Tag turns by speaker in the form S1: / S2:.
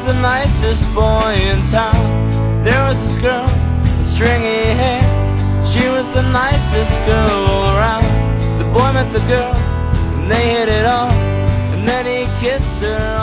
S1: the nicest boy in town. There was this girl with stringy hair. She was the nicest girl all around. The boy met the girl, and they hit it off, and then he kissed her